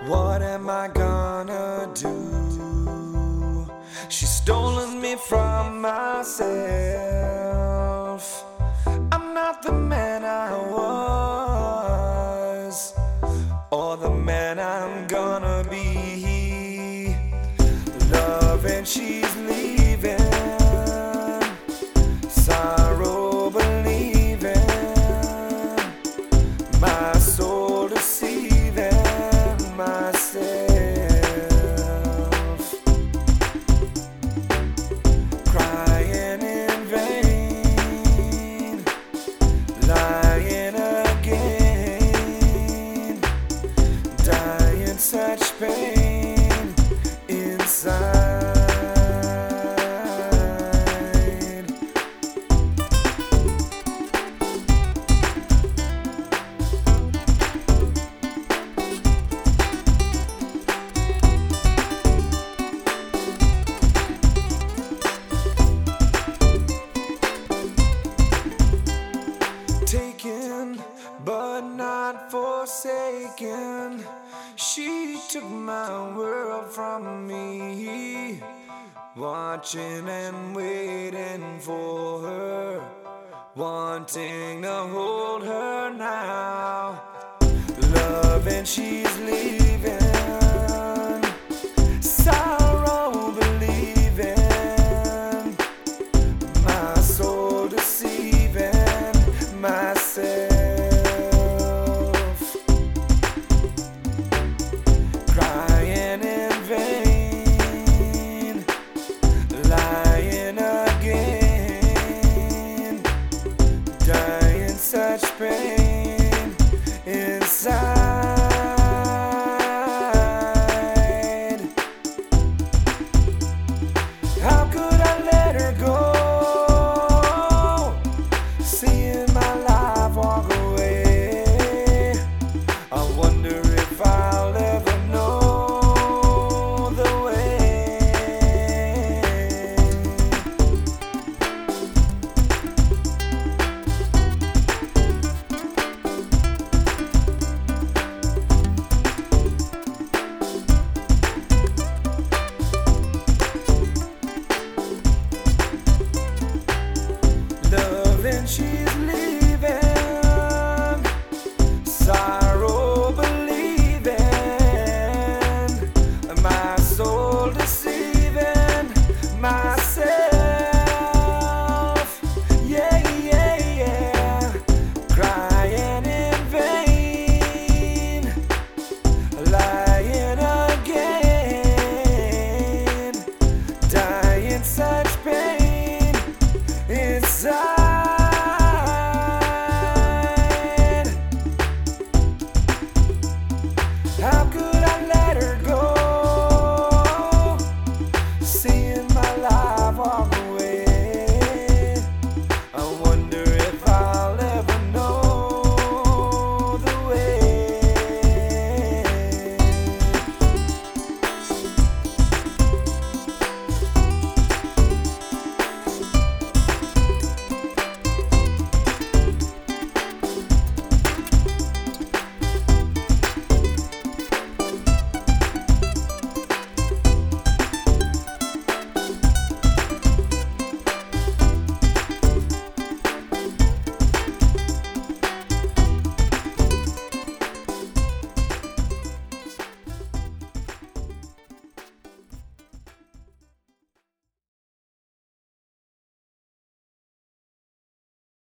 What am I gonna do? She's stolen me from myself. I'm not the man I was, or the man I'm gonna be. Love and she's leaving, sorrow believing, my soul deceiving myself, crying in vain, lying again, dying such pain inside. Taken but not forsaken, she took my world from me. Watching and waiting for her, wanting to hold her now. Love and she's leaving,